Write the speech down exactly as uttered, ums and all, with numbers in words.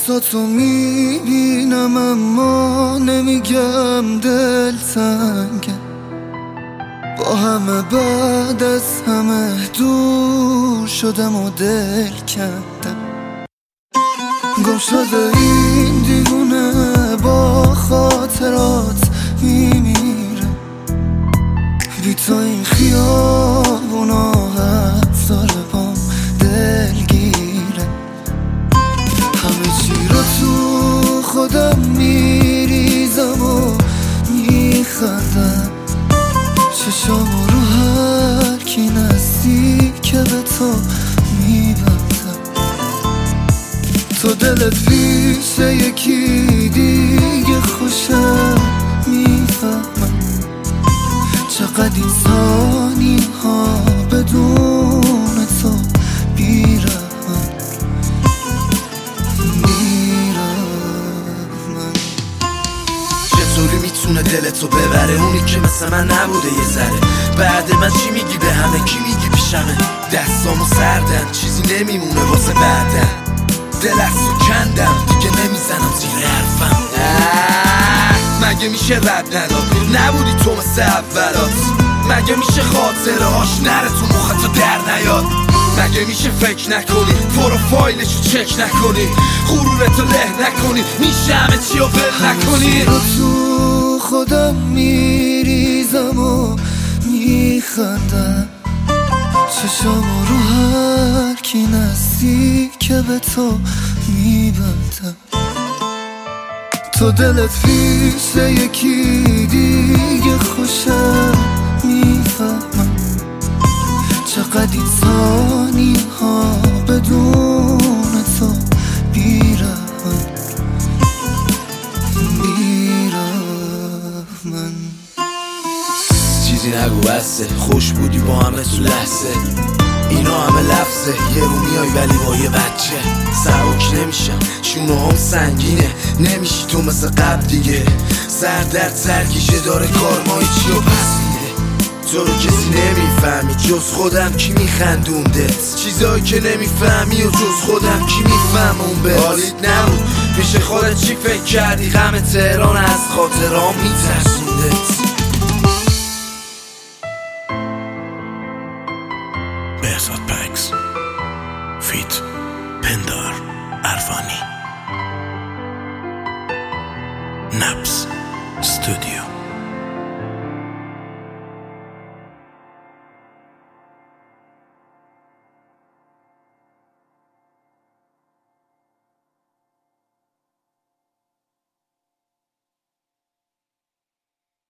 چشاتو میبینم اما نمیگم دل تنگه، با همه بعد از همه دور شدم و دل کندم. گم شده این دیوونه با خاطرات میمیره، بی تو این خیابونا حتی بام دلگیره. همه چی رو تو خودم میریزم و میخندم، چشامو رو هر کی نزدیک به تو میبندم. تو دلت پیش یکی دیگه خوشم میفهمم، چقدر این ثانیه ها بدون تو بیرحمم میرم. چطوری میتونه دلتو ببره اونی که مثل من نبوده یه ذره؟ بعد من چی میگی به همه؟ کی میگی پیشمه؟ دستامو سردن چیزی نمیمونه واسه بعدن، دل از تو کندم دیگه نمیزنم زیر حرفم. مگه میشه رد نداد؟ نبودی تو مثل اولات. مگه میشه خاطره هاش نره تو مخت در نیاد؟ مگه میشه فکر نکنی پروفایلشو چک نکنی غرورتو له نکنی میشه همه چی رو ول نکنی؟ رو تو خودم میریزم و میخندم، چشامو رو هر کی نزدیک به تو میبندم. تو دلت پیش یکی دیگه خوشم میفهمم، چقدر این ثانیه ها بدون تو بیرحمم میرم. چیزی نگو بسته، خوش بودی با همه تو لحظه، اینا همه لفظه. یه رو میای ولی با یه بچه سبک نمیشم، شونه هم سنگینه نمیشی تو مثل قبل دیگه. سر درد سرگیشه داره کارمای چی و پس میده، تو رو کسی نمیفهمی جز خودم کی میخندوندت، چیزایی که نمیفهمی و جز خودم کی میفهمون به حالیت نبود. پیش خودت چی فکر کردی؟ غم تهران از خاطرام میترسوندت. بهزاد پکس فیت پندار عرفانی نبض استودیو.